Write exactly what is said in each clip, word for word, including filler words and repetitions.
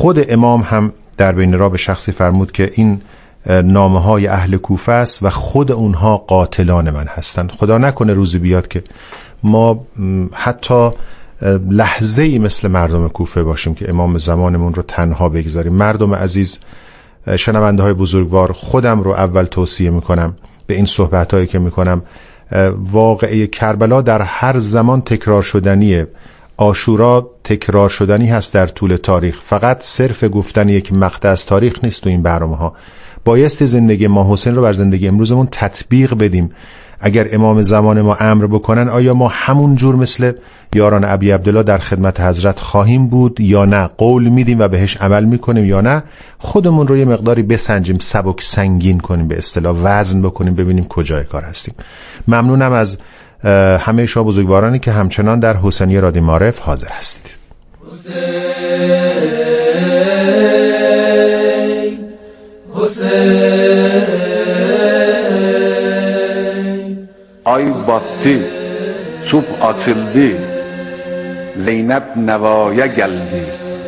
خود امام هم در بین را به شخصی فرمود که این نامه های اهل کوفه است و خود اونها قاتلان من هستند. خدا نکنه روزی بیاد که ما حتی لحظه ای مثل مردم کوفه باشیم که امام زمانمون رو تنها بگذاریم. مردم عزیز، شنونده های بزرگوار، خودم رو اول توصیه میکنم به این صحبت هایی که میکنم. واقعه کربلا در هر زمان تکرار شدنیه، عاشورا تکرار شدنی هست در طول تاریخ، فقط صرف گفتن یک مقطع از تاریخ نیست. تو این برنامه ها بایستی زندگی ما حسین رو بر زندگی امروزمون تطبیق بدیم. اگر امام زمان ما امر بکنن، آیا ما همون جور مثل یاران ابی عبدالله در خدمت حضرت خواهیم بود یا نه؟ قول میدیم و بهش عمل میکنیم یا نه؟ خودمون رو یه مقداری بسنجیم، سبک سنگین کنیم، به اصطلاح وزن بکنیم، ببینیم کجای کار هستیم. ممنونم از همه شما بزرگوارانی که همچنان در حسینیه رادیو معارف حاضر هستید. حسین حسین Ay battı, subh açıldı, Zeynep nevaya geldi.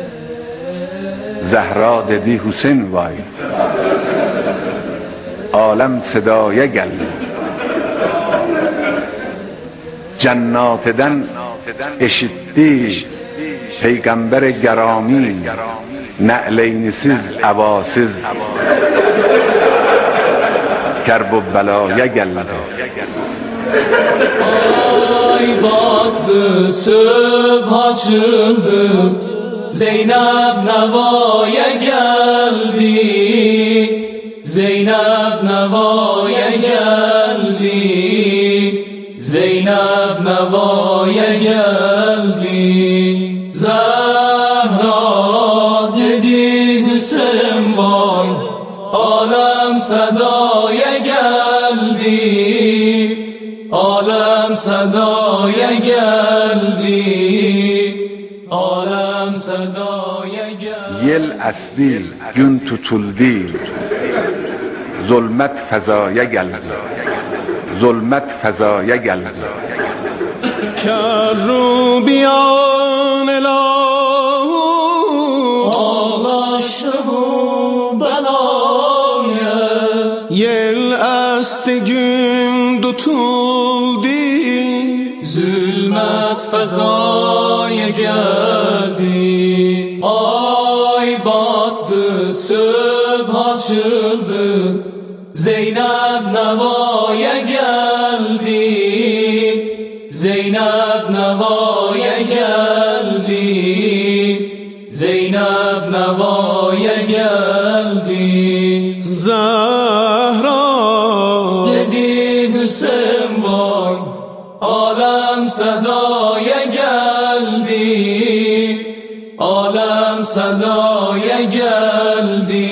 Zehra dedi Hüseyin vay, Alem sedaya geldi. Cennateden eşitti, Peygamber gerami, Ne'leynisiz, evasiz, Kerb و belaya geldi. Ay battı, sübh açıldı, Zeynep nevaya geldi. Zeynep nevaya geldi. Zeynep nevaya geldi. Zahra dedi Hüseyin vay, Alem sedaya geldi. Alem sedaya geldi. Alem sedaya geldi. Yel esdi, gün tutuldu, Zulmet fezaya geldi. Zulmet fezaya geldi. Kerrubiyan elahu, ağlaştı bu belaya. Yel esti gün tutuldu, zulmet fezaya geldi. Ay battı, sübh açıldı, Zeynep nevaya geldi. Zeynep nevaya geldi. Zeynep nevaya geldi. Zahra dedi Hüseyin vay, Alem sedaya geldi. Alem sedaya geldi.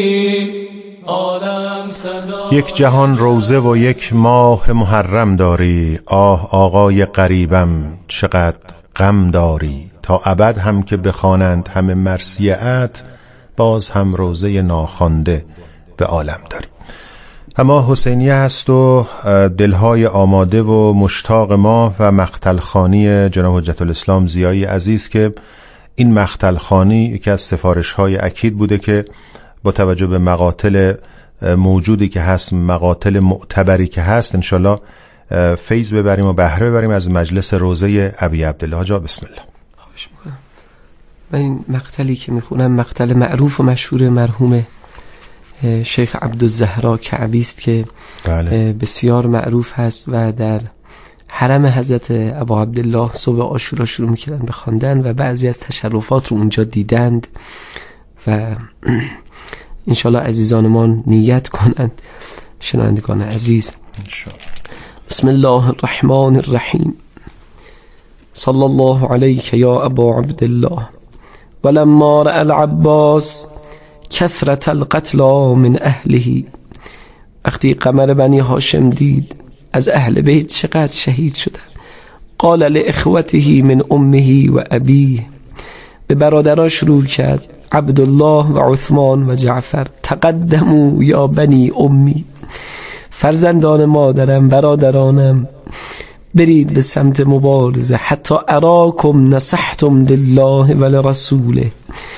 Alem sedaya. یک جهان روزه و یک ماه محرم داری، آه آقای غریبم چقدر غم داری. تا ابد هم که بخوانند همه مرثیه‌ات، باز هم روزه ناخوانده به عالم داری. اما حسینیه هست و دلهای آماده و مشتاق ما و مقتل خوانی جناب حجت الاسلام ضیایی عزیز که این مقتل خوانی یکی از سفارش‌های اکید بوده که با توجه به مقاتل موجودی که هست، مقاتل معتبری که هست، انشالله فیض ببریم و بهره ببریم از مجلس روزه ابی عبدالله. حاجا بسم الله. خواهش میکنم. من این مقتلی که میخونم مقتل معروف و مشهور مرحوم شیخ عبدالزهرا کعبی است که بله. بسیار معروف هست و در حرم حضرت ابا عبدالله صبح عاشورا شروع میکردن به خواندن و بعضی از تشرفات رو اونجا دیدند و انشالله عزیزان ما نیت کنند. شنوندگان عزیز، بسم الله الرحمن الرحیم. صلی الله علیک یا ابا عبدالله. ولما رأى العباس کثرت القتلى من اهله، وقتی قمر بنی هاشم دید از اهل بیت چقدر شهید شدن، قال لاخوته من امه و ابیه، به برادران شروع کرد، عبدالله و عثمان و جعفر، تقدموا یا بنی امی، فرزندان مادرم، برادرانم، برید به سمت مبارزه، حتی اراکم نصحتم لله و لرسوله،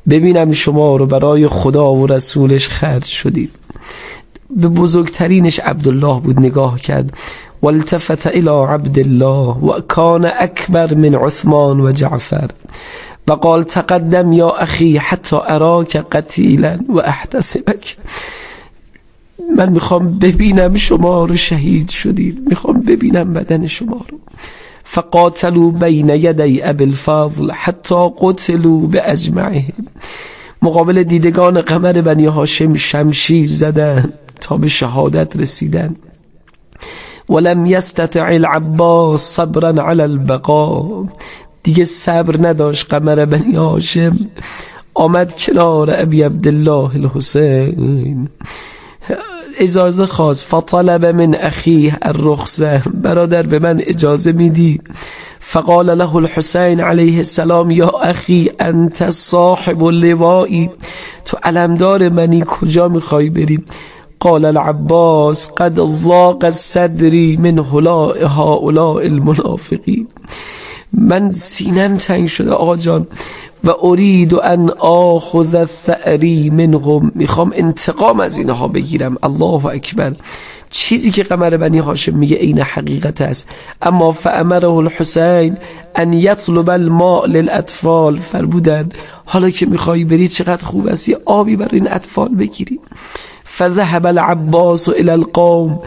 ببینم شما رو برای خدا و رسولش خرج شدید. به بزرگترینش عبدالله بود نگاه کرد. والتفت الى عبدالله و کان اکبر من عثمان و جعفر و قال تقدم یا اخی حتی اراک قتیلا و احتسبک. من میخوام ببینم شما رو شهید شدید، میخوام ببینم بدن شما رو. فقاتلوا بین یدی ابی الفضل حتی قتلوا باجمعهم. مقابل دیدگان قمر بنی هاشم شمشیر زدن تا به شهادت رسیدن. ولم یستطع العباس صبرا علی البقاء. دیگه صبر نداشت قمر بنی هاشم، آمد کنار ابی عبدالله الحسین، اجازه خواست. فطلب من اخیه الرخصه، برادر به من اجازه میدی؟ فقال له الحسین علیه السلام یا اخی انت صاحب اللوائی، تو علمدار منی، کجا میخوای بری؟ قال العباس قد ضاق صدری من هؤلاء المنافقین. من سینم تنگ شده آقا جان، و اريد ان آخذ الثأری منهم، میخوام انتقام از اینها بگیرم. الله اکبر. چیزی که قمر بنی هاشم میگه عین حقیقت است. اما فامره الحسین ان یطلب الماء للاطفال، فرمودن حالا که میخوای بری چقدر خوب است یه آبی برای این اطفال بگیری. فذهب العباس الى القوم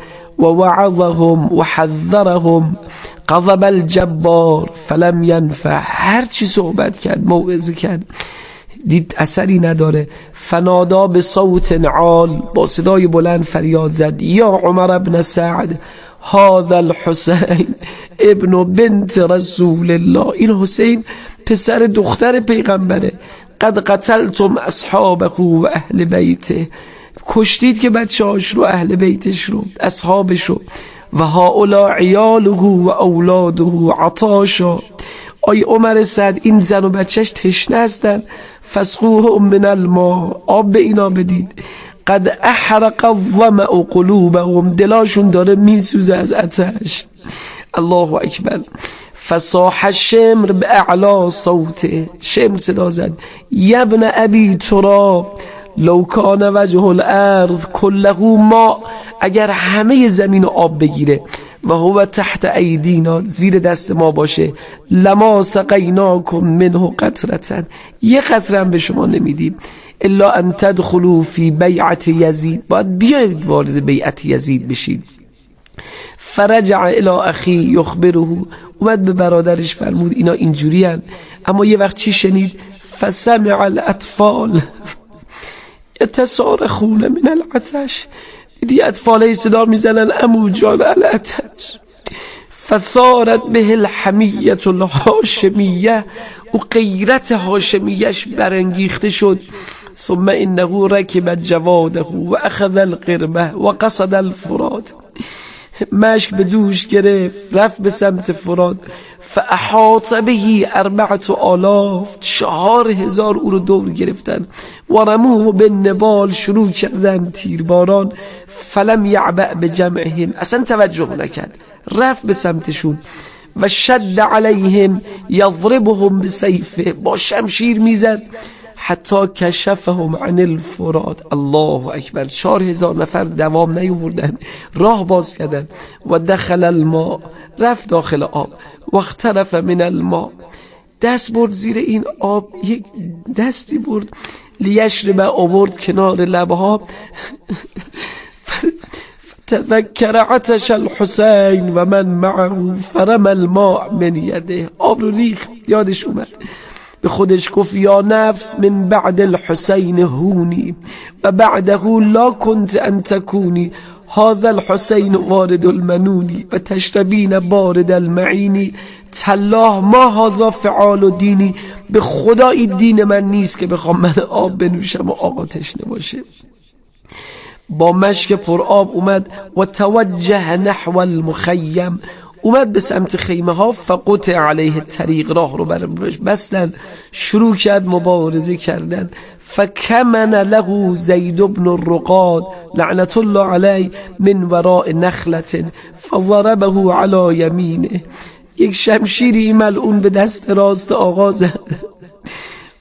ووعظهم وحذرهم غضب الجبار فلم ينفع. هر چی صحبت کرد، موعظه کرد، دید اثری نداره. فنادا به صوت عال، با صدای بلند فریاد زد یا عمر ابن سعد هذا الحسین ابن بنت رسول الله. این حسین پسر دختر پیغمبره. قد قتلتم اصحابه و اهل بیته، کشتید که بچه هاش رو، اهل بیتش رو، اصحابش رو. و هاولا عیاله و اولاده عطاشا. آی عمر سعد این زن و بچهش تشنه هستن. فسقوهم من الماء، آب به اینا بدید. قد احرق الظمأ قلوبهم، دلاشون داره میسوزه از آتش. الله اکبر. فصاح الشمر باعلا صوته، شمر صدا زد یا ابن ابی تراب لو کان وجه الارض کله ما، اگر همه زمین آب بگیره و هو تحت ایدینا، زیر دست ما باشه، لما سقیناکم منه قطرة، یه قطره هم به شما نمیدیم. الا ان تدخلوا فی بیعت یزید، باید بیاید وارد بیعت یزید بشید. فرجع الى اخی یخبره، اومد به برادرش فرمود اینا اینجوری هن. اما یه وقت چی شنید؟ فسمع الاطفال یتصارخون من العطش، دیدی اطفال صدا میزنن عمو جان العطش. فصارت به الحمیت الهاشمیه، و غیرت هاشمیش برانگیخته شد. ثم انه رکب جواده و اخذ القربه و قصد الفرات، مشک به دوش گرفت، رفت به سمت فرات. فاحاط به اربعت آلاف، چهار هزار او رو دور گرفتن. و رموه به نبال، شروع کردن تیرباران. فلم یعبأ به جمعهم، اصلا توجه نکرد، رفت به سمتشون. و شد علیهم یضربهم بسیفه، با شمشیر میزد. حتی کشفهم عن الفرات. الله اکبر. چهار هزار نفر دوام نیاوردن، راه باز کردن. و دخل الماء، رفت داخل آب. و اخترف من الماء، دست برد زیر این آب، یک دستی برد. لیشرب، آورد کنار لبها. تذکر عطش الحسین و من معه فرم الماء من یده، آب رو ریخت، یادش اومد. به خودش گفت یا نفس من بعد الحسین هونی و بعده لا كنت ان تکونی. هذا الحسین وارد المنونی و تشربین بارد المعینی. تالله ما هذا فعال و دینی، به خدا این دین من نیست که بخوام من آب بنوشم و آقا تشنه باشه. با مشک پر آب اومد. و توجه نحو المخیم، اومد به سمت خیمه ها. فقطع علیه الطریق، راه رو برش بستن. شروع کرد مبارزه کردن. فکمن له زید بن الرقاد لعنت الله علیه من وراء نخلة فضربه علی یمینه، یک شمشیری ملعون به دست راست آقا زد.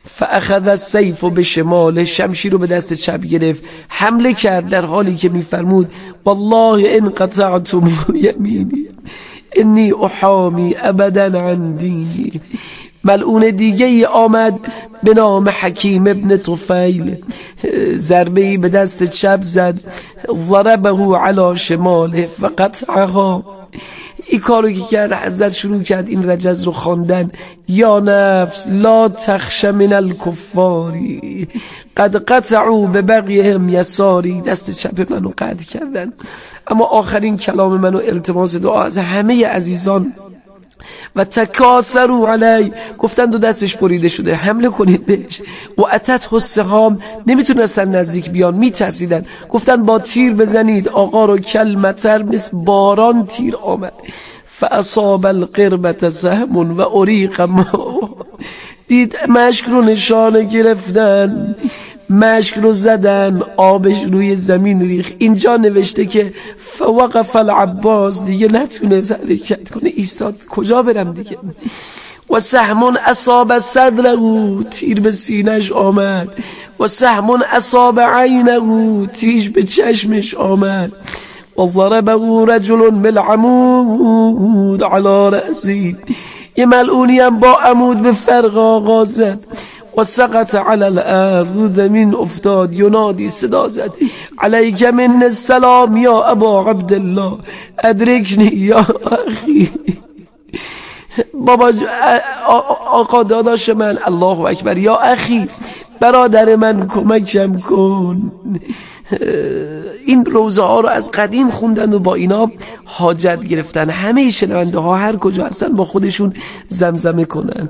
فاخذ السیف به شماله، شمشیر رو به دست چپ گرفت، حمله کرد در حالی که میفرمود والله ان قطعتم یمینی انی احامی ابدا عن دینی. ملعون دیگه ای آمد به نام حکیم ابن طفیل، ضربه ای به دست چپ زد، ضربه علی شماله فقطعها. این کارو که کرد حضرت شروع کرد این رجز رو خواندن: یا نفس لا تخش من الکفاری قد قطعوا به بقیهم یساری. دست چپ منو قطع کردن. اما آخرین کلام منو التماس دعا از همه عزیزان: و تکاثروا علی، گفتند و دستش بریده شده، حمله کنید بهش. و اتت السهام، نمیتونستن نزدیک بیان، میترسیدن، گفتند با تیر بزنید. آقا رو کلمتر مثل باران تیر آمد. فاصاب القربة سهم و اریق ما، دید مشک رو نشانه گرفتن، مشک رو زدن، آبش روی زمین ریخ. اینجا نوشته که فوقف العباس، دیگه نتونست حرکت کنه، ایستاد. کجا برم دیگه؟ و سهم اصاب صدره، تیر به سینش آمد. و سهم اصاب عینه، تیش به چشمش آمد. و ضربه رجل بالعمود علی رأسی، یه ملعونی هم با عمود به فرق آقا زد. و سقط علی الارض، زمین افتاد. ینادی، صدا زد: علیک من السلام یا ابا عبدالله ادرکنی یا اخی. بابا آقا داداش من، الله اکبر، یا اخی، برادر من کمکم کن. این روزه ها رو از قدیم خوندن و با اینا حاجت گرفتن. همه شنونده ها هر کجا هستن با خودشون زمزمه کنن: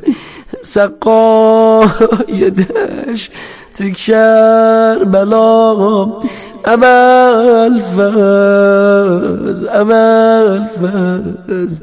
سقای دشت کربلا اول فز اول فز،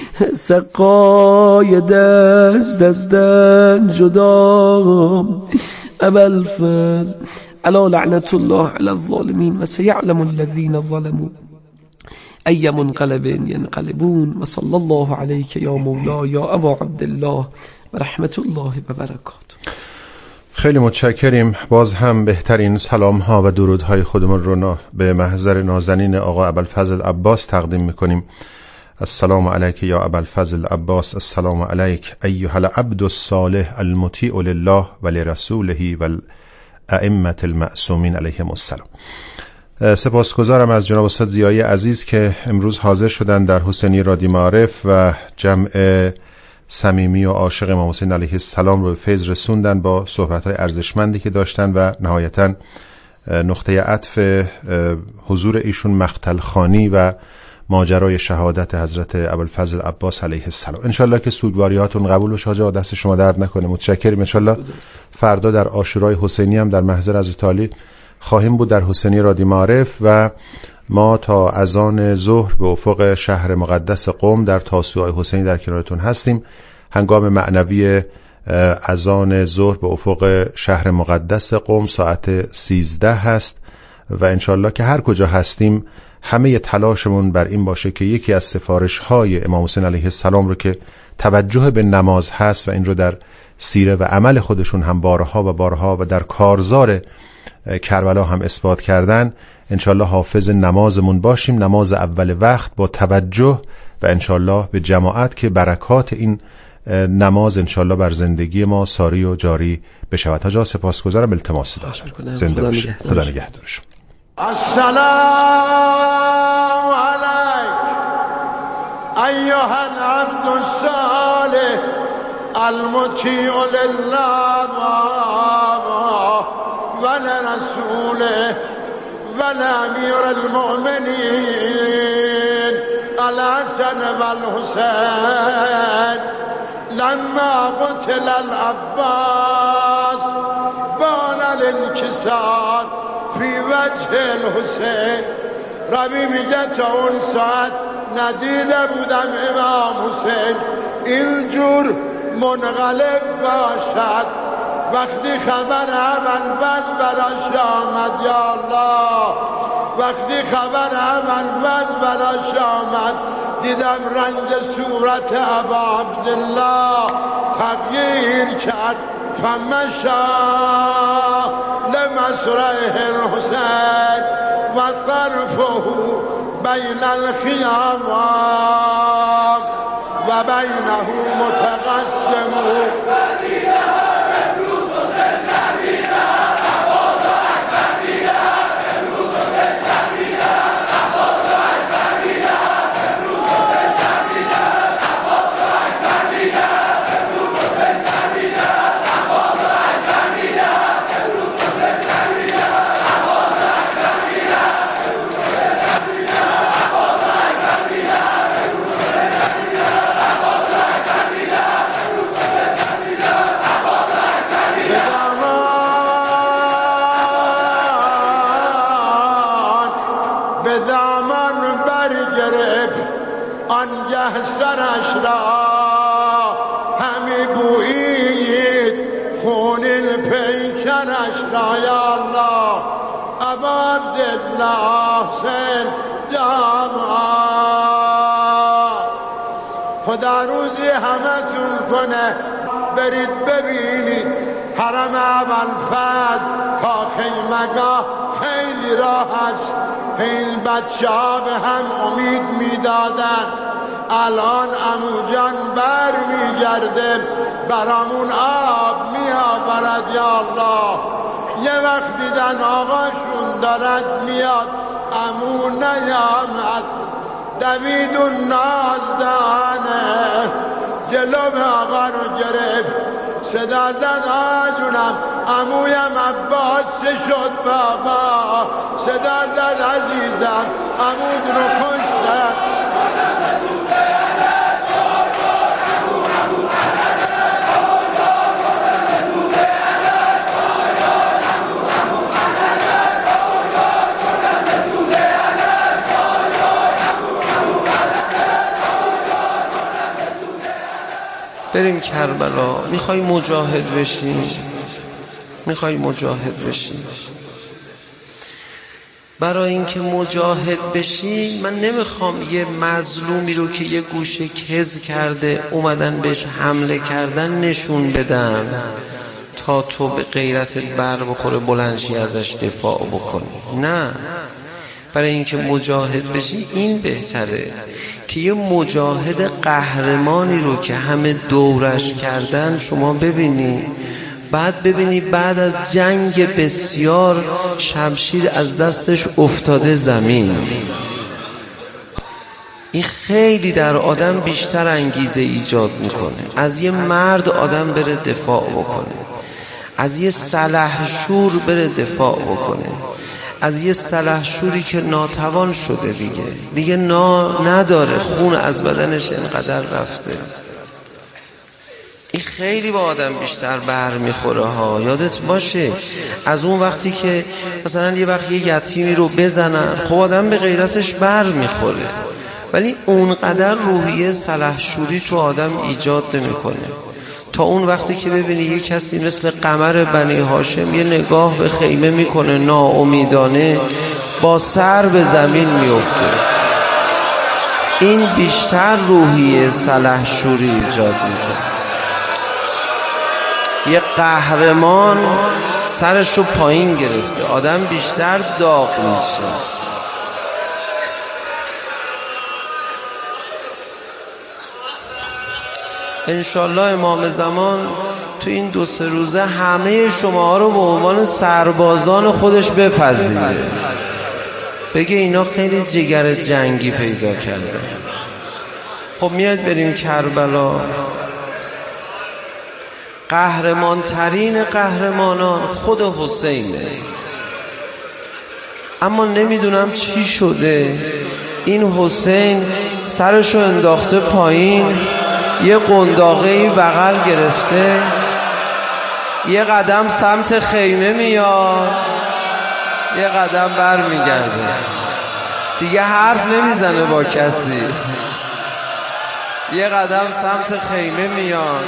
سقای دست دستن جدا اول فز. الا لعنت الله علی الظالمین و سیعلم الذین ظلموا ای منقلب ینقلبون. و صلی الله علیک یا مولا یا ابا عبدالله و رحمت الله و برکاته. خیلی متشکریم. باز هم بهترین سلام ها و درود های خودمون رو به محضر نازنین آقا ابوالفضل عباس تقدیم میکنیم. السلام علیک یا ابوالفضل عباس، السلام علیک ایها العبد الصالح المطیع لله و لرسوله و ائمه المعصومین علیهم السلام. سپاسگزارم از جناب استاد ضیایی عزیز که امروز حاضر شدن در حسینی رادیو معارف و جمع صمیمی و عاشق امام حسین علیه السلام رو به فیض رسوندن با صحبت‌های ارزشمندی که داشتن و نهایتاً نقطه عطف حضور ایشون مقتل خوانی و ماجرای شهادت حضرت ابوالفضل عباس علیه السلام. انشالله که سوگواریاتون قبول بشه. حاجا دست شما درد نکنه. متشکریم. انشالله فردا در عاشورای حسینی هم در محضر حضرت عالی خواهیم بود در حسینی رادیو معارف و ما تا اذان ظهر به افق شهر مقدس قم در تاسوعای حسینی در کنارتون هستیم. هنگام معنوی اذان ظهر به افق شهر مقدس قم ساعت سیزده هست و انشالله که هر کجا هستیم همه تلاشمون بر این باشه که یکی از سفارش های امام حسین علیه السلام رو که توجه به نماز هست و این رو در سیره و عمل خودشون هم بارها و بارها و در کارزار کربلا هم اثبات کردن، انشالله حافظ نمازمون باشیم، نماز اول وقت با توجه و انشالله به جماعت که برکات این نماز انشالله بر زندگی ما ساری و جاری بشود. تا جا سپاسگزارم. التماس دارم. زنده باشید. خدا نگهدارش. السلام علیک ایها العبد الصالح المطیع لله و لرسوله و لامیر المؤمنین الحسن و الحسین لما قتل العباس بان الانکسار فی وجه الحسین. ربی میگه تا اون ساعت ندیده بودم امام حسین اینجور منقلب باشد. وقتی خبر اول بل براش آمد یا الله وقتی خبر اول بلاش آمد دیدم رنگ صورت ابا عبدالله تغییر کرد فمشا لمسرعه الحسین و طرفه بین الخیام و بینه متقسم آنگه سرش را همی بویید خون پیکرش را یا الله ابا عبدالله حسین جاما خدا روزی همتون کنه برید ببینید حرم ابوالفضل تا خیمگاه خیلی راه است. این بچه ها به هم امید میدادن الان عمو جان بر میگرده برامون آب میآورد یا الله. یه وقت دیدن آقاشون دارد میاد عمو نیامد دوید و نازدانه جلو آقا رو گرفت صدا زد آجونم عمویم عباس چه شد بابا صدا زد عزیزم عمود رو کشتن بریم کربلا. میخوای مجاهد بشی؟ میخوای مجاهد بشی؟ برای اینکه مجاهد بشی من نمیخوام یه مظلومی رو که یه گوشه کز کرده اومدن بهش حمله کردن نشون بدم تا تو به غیرتت بر بخوره بلندشی ازش دفاع بکنی. نه، برای اینکه مجاهد بشی این بهتره که یه مجاهد قهرمانی رو که همه دورش کردن شما ببینی، بعد ببینی بعد از جنگ بسیار شمشیر از دستش افتاده زمین. این خیلی در آدم بیشتر انگیزه ایجاد میکنه از یه مرد آدم بره دفاع بکنه، از یه سلحشور بره دفاع بکنه، از یه سلحشوری که ناتوان شده دیگه دیگه نا نداره، خون از بدنش اینقدر رفته. این خیلی با آدم بیشتر بر میخوره ها. یادت باشه از اون وقتی که مثلا یه وقت یه یتیمی رو بزنن خب آدم به غیرتش بر میخوره، ولی اونقدر روحیه سلحشوری تو آدم ایجاد نمیکنه تا اون وقتی که ببینی یه کسی مثل قمر بنی هاشم یه نگاه به خیمه میکنه ناامیدانه با سر به زمین میفته. این بیشتر روحیه سلحشوری ایجاد میکنه. یه قهرمان سرشو پایین گرفته، آدم بیشتر داغ میشه. انشالله امام زمان تو این دو سه روزه همه شما رو به عنوان سربازان خودش بپذیره، بگه اینا خیلی جگر جنگی پیدا کردن. خب میاد بریم کربلا. قهرمان ترین قهرمانان خود حسینه، اما نمیدونم چی شده این حسین سرشو انداخته پایین، یه قنداقی بغل گرفته، یه قدم سمت خیمه میاد، یه قدم بر میگرده، دیگه حرف نمیزنه با کسی، یه قدم سمت خیمه میاد.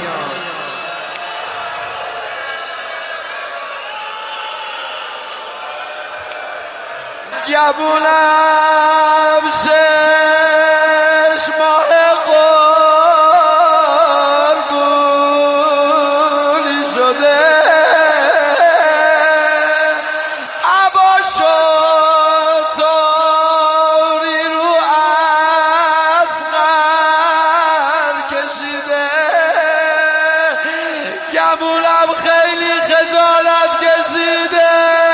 گبونم شش ماه قربونی شده عبا شد تاری رو اصغر کشیده گبونم خیلی خجالت کشیده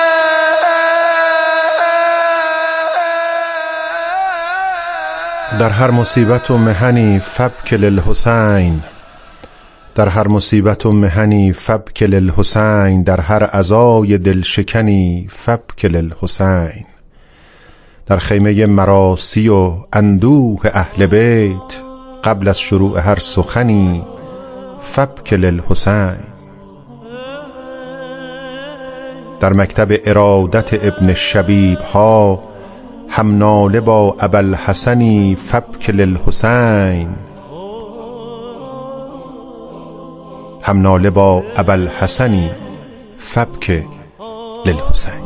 در هر مصیبت و محنی فبک للحسین، در هر مصیبت و محنی فبک للحسین، در هر عزای دل شکنی فبک للحسین. در خیمه مراسی و اندوه اهل بیت قبل از شروع هر سخنی فبک للحسین. در مکتب ارادت ابن شبیب ها هم ناله با ابوالحسنی فبک للحسین، هم ناله با ابوالحسنی فبک للحسین.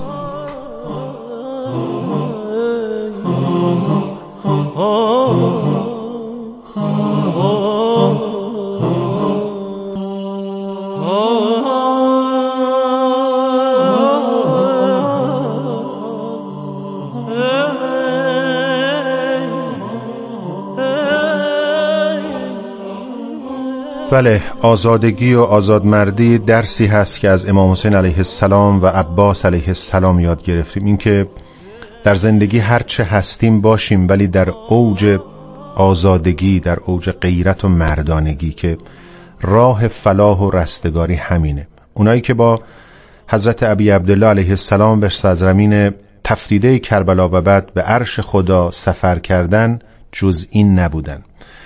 بله، آزادگی و آزادمردی درسی هست که از امام حسین علیه السلام و عباس علیه السلام یاد گرفتیم. این که در زندگی هر چه هستیم باشیم ولی در اوج آزادگی، در اوج غیرت و مردانگی، که راه فلاح و رستگاری همینه. اونایی که با حضرت ابی عبدالله علیه السلام به سرزمین تفدیده کربلا و بعد به عرش خدا سفر کردن جز این نبودن.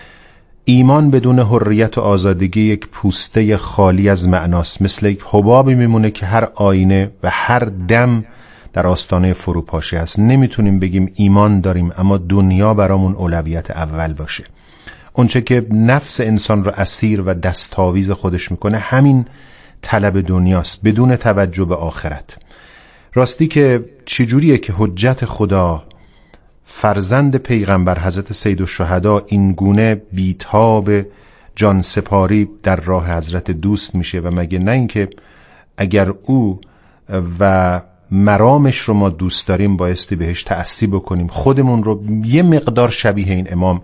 ایمان بدون حریت و آزادگی یک پوسته خالی از معناست، مثل یک حبابی میمونه که هر آینه و هر دم در آستانه فروپاشی هست. نمیتونیم بگیم ایمان داریم اما دنیا برامون اولویت اول باشه. اونچه که نفس انسان رو اسیر و دستاویز خودش میکنه همین طلب دنیاست بدون توجه به آخرت. راستی که چجوریه که حجت خدا فرزند پیغمبر حضرت سیدالشهدا این گونه بیتاب جان سپاری در راه حضرت دوست میشه؟ و مگه نه اینکه اگر او و مرامش رو ما دوست داریم بایستی بهش تأسی بکنیم، خودمون رو یه مقدار شبیه این امام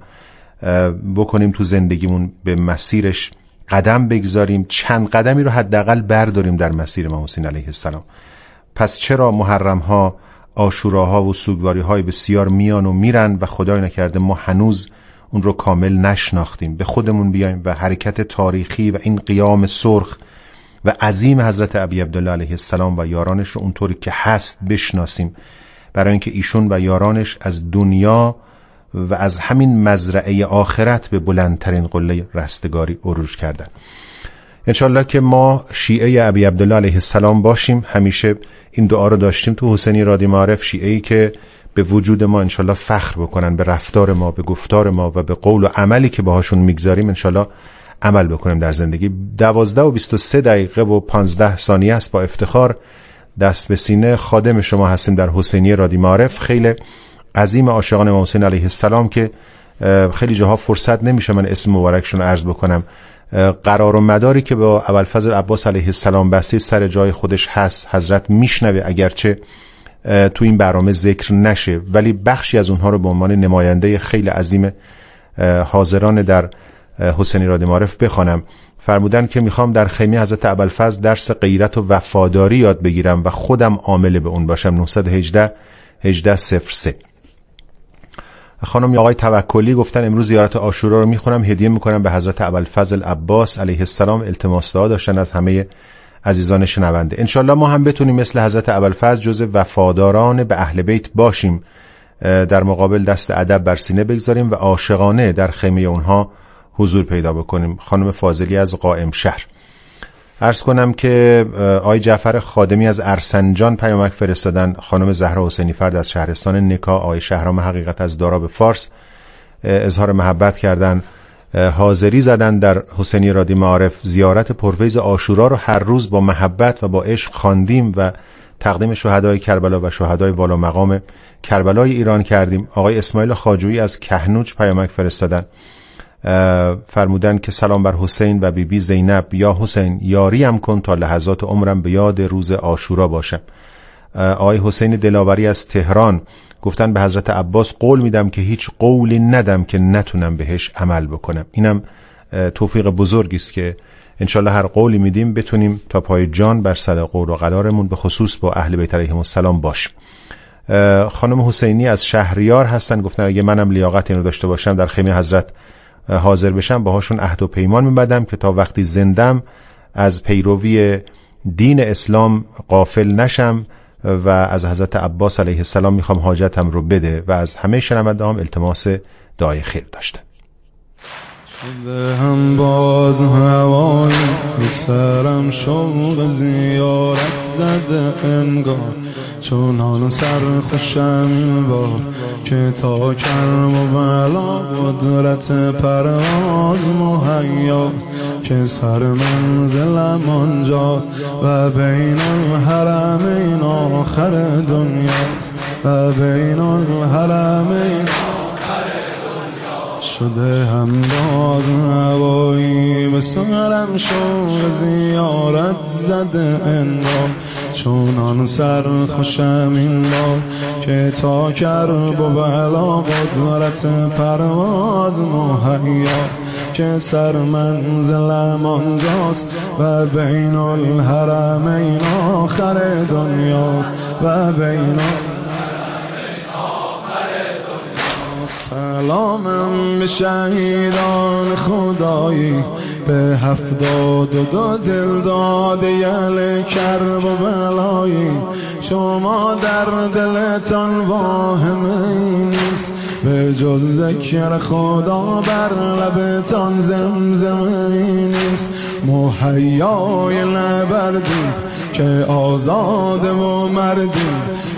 بکنیم، تو زندگیمون به مسیرش قدم بگذاریم، چند قدمی رو حداقل برداریم در مسیر امام حسین علیه السلام. پس چرا محرم ها، عاشوراها و سوگواری های بسیار میان و میرن و خدای نکرده ما هنوز اون رو کامل نشناختیم؟ به خودمون بیایم و حرکت تاریخی و این قیام سرخ و عظیم حضرت ابی عبدالله علیه السلام و یارانش رو اونطوری که هست بشناسیم، برای اینکه ایشون و یارانش از دنیا و از همین مزرعه آخرت به بلندترین قله رستگاری عروج کردن. انشالله که ما شیعه ابی عبدالله علیه السلام باشیم. همیشه این دعا رو داشتیم تو حسینی رادیو معارف، شیعه‌ای که به وجود ما انشالله فخر بکنن، به رفتار ما، به گفتار ما و به قول و عملی که باهاشون میگذاریم انشالله عمل بکنیم در زندگی. دوازده و بیست و سه دقیقه و پانزده ثانیه است. با افتخار دست به سینه خادم شما هستیم در حسینی رادیو معارف. خیلی عظیم عاشقان امام حسین علیه السلام که خیلی جاها فرصت نمیشه من اسم مبارکشون عرض بکنم، قرار و مداری که با ابوالفضل عباس علیه السلام بسته سر جای خودش هست. حضرت میشنوه اگرچه تو این برنامه ذکر نشه، ولی بخشی از اونها رو به عنوان نماینده خیلی عظیم حاضران در حسینی رادیو معارف بخوانم. فرمودن که میخوام در خیمه حضرت ابوالفضل درس غیرت و وفاداری یاد بگیرم و خودم عامل به اون باشم. نه یک هشت هجده صفر سه. خانم آقای توکلی گفتن امروز زیارت عاشورا رو میخونم، هدیه میکنم به حضرت ابوالفضل عباس علیه السلام. التماس دعا داشتن از همه عزیزان شنونده. انشالله ما هم بتونیم مثل حضرت ابوالفضل جز وفاداران به اهل بیت باشیم، در مقابل دست ادب بر سینه بگذاریم و عاشقانه در خیمه اونها حضور پیدا بکنیم. خانم فاضلی از قائم شهر. عرض کنم که آقای جعفر خادمی از ارسنجان پیامک فرستادن. خانم زهرا حسینی فرد از شهرستان نکا. آقای شهرام حقیقت از داراب فارس اظهار محبت کردن، حاضری زدن در حسینی رادیو معارف. زیارت پرفیض عاشورا رو هر روز با محبت و با عشق خواندیم و تقدیم شهدای کربلا و شهدای والا مقام کربلای ایران کردیم. آقای اسماعیل خواجویی از کهنوج پیامک فرستادن، فرمودن که سلام بر حسین و بی بی زینب. یا حسین یاریم کن تا لحظات عمرم به یاد روز عاشورا باشم. آقای حسین دلاوری از تهران گفتن به حضرت عباس قول میدم که هیچ قولی ندم که نتونم بهش عمل بکنم. اینم توفیق بزرگی است که انشالله هر قولی میدیم بتونیم تا پای جان بر سر قول و قرارمون به خصوص با اهل بیت علیهم السلام باشیم. خانم حسینی از شهریار هستن، گفتن اگه منم لیاقت اینو داشته باشم در خیمه حضرت حاضر بشم باهاشون عهد و پیمان میبندم که تا وقتی زندم از پیروی دین اسلام غافل نشم و از حضرت عباس علیه السلام میخوام حاجتم رو بده و از همه شنونده هم التماس دعای خیر داشته. شده هم باز هوایی سرم شوق زیارت زده انگار، چونان سر خوشم بار که تا کرم و بلا قدرت پرواز مهیاست، که سر منزلم آنجاست و بین الحرمین آخر دنیاست، و بین الحرمین شده هم باز هوایی به سرم شوق زیارت زده انگار، چونان سر خوشم این بار که تا کرب و بلا قدرت پرواز مهیا، که سر منزلم آنجاست و بین الحرمین آخر دنیاست، و بین سلامم به شهیدان خدایی به هفتاد و دو دل داده یل کرب و بلایی، شما در دلتان واهمه نیست به جز ذکر خدا بر لبتان زمزمه نیست، مهیای نبردی که آزاده و مردی،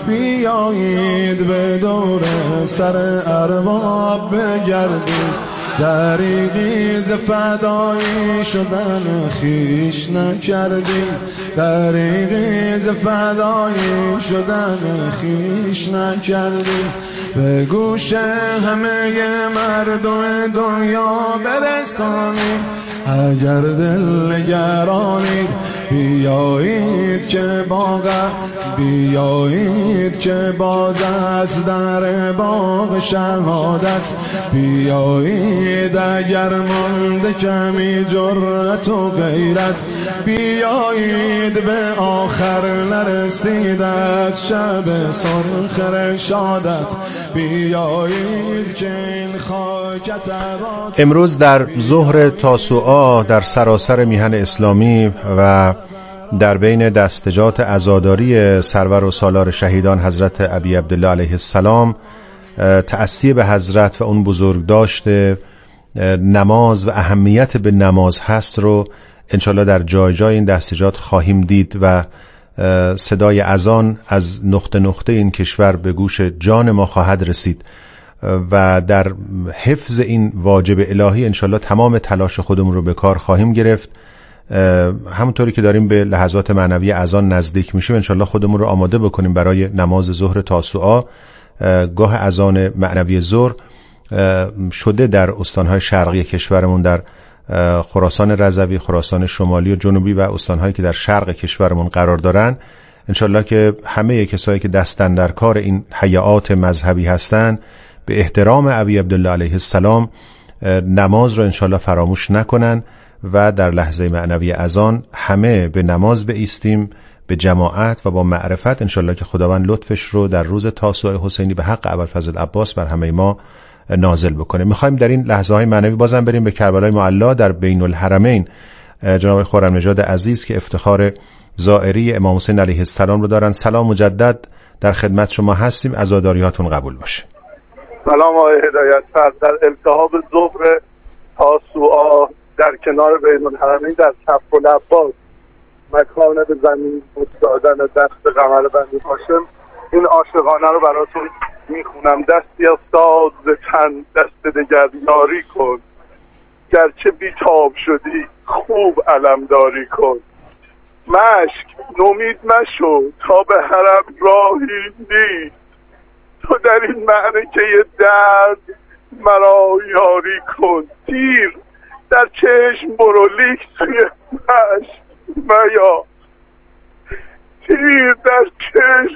بیایید به دور سر ارباب بگردید، دریغی ز فدایی شدن خیش نکردی، دریغی ز فدایی شدن خیش نکردی، به گوش همه مردم دنیا برسانی، اگر دل نگرانید بیایید که باغ بیایید که باز از در باغ شهادت بیایید، اگر مانده کمی جرأت و غیرت بیایید، به آخر نرسید از شب سرخ رشادت بیایید که این خاکت عباد. امروز در ظهر تاسوعا در سراسر میهن اسلامی و در بین دستجات عزاداری سرور و سالار شهیدان حضرت ابی عبدالله علیه السلام تأسی به حضرت و اون بزرگداشت نماز و اهمیت به نماز هست رو انشالله در جای جای این دستجات خواهیم دید و صدای اذان از نقطه نقطه این کشور به گوش جان ما خواهد رسید و در حفظ این واجب الهی انشالله تمام تلاش خودمون رو به کار خواهیم گرفت. همونطوری که داریم به لحظات معنوی اذان نزدیک میشیم انشالله خودمون رو آماده بکنیم برای نماز ظهر تاسوعا. گاه اذان معنوی ظهر شده در استانهای شرقی کشورمون، در خراسان رضوی، خراسان شمالی و جنوبی و استانهایی که در شرق کشورمون قرار دارن. انشالله که همه کسایی که دستن در کار این حیات مذهبی هستن به احترام ابی عبدالله علیه السلام نماز رو انشالله فراموش نکنن و در لحظه معنوی اذان همه به نماز بایستیم به جماعت و با معرفت، انشالله که خداوند لطفش رو در روز تاسوع حسینی به حق ابوالفضل عباس بر همه ما نازل بکنه. میخوایم در این لحظه های معنوی بازم بریم به کربلای معلا در بین الحرمین. جناب خرم‌نژاد عزیز که افتخار زائری امام حسین علیه السلام رو دارن، سلام مجدد در خدمت شما هستیم، عزاداریاتون قبول باشه. سلام آقای هدایت‌فرد. در التهاب ظهر تاسوعا در کنار بین الحرمین در کفر العباس مکان به زمین افتادن دست قمر بنی هاشم این عاشقانه رو براتون میخونم. دستی از ساز تن دست دگر یاری کن، گرچه بیتاب شدی خوب علمداری کن، مشک نومید مشو تا به حرم راهی نیست، تو در این معنی که یه درد مرا یاری کن. تیر در چشم برو لیک توی مشک میا، تیر در چشم